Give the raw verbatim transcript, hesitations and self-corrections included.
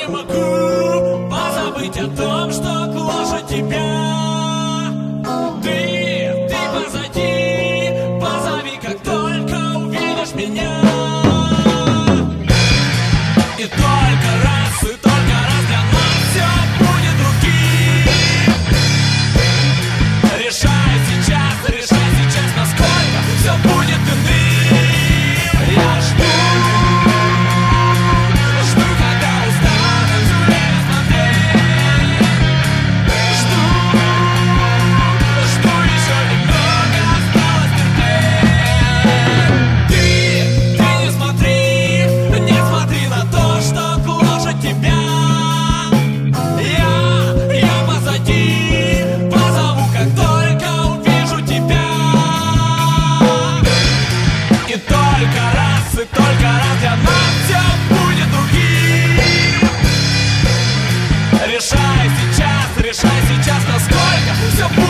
не могу позабыть о том, что гложет тебя. Ты, ты позади, позови, как только увидишь меня. И только раз, и только раз для нас все будет другим. Решай сейчас, решай сейчас, насколько все будет иным. Я жду, жду, когда устану всё время смотреть. Жду, жду, еще немного осталось терпеть. Ты, ты не смотри, не смотри на то, что гложет тебя. Я, я позади, позову, как только увижу тебя. И только раз, и только раз для нас все будет другим. Решай сейчас, решай сейчас, насколько все будет.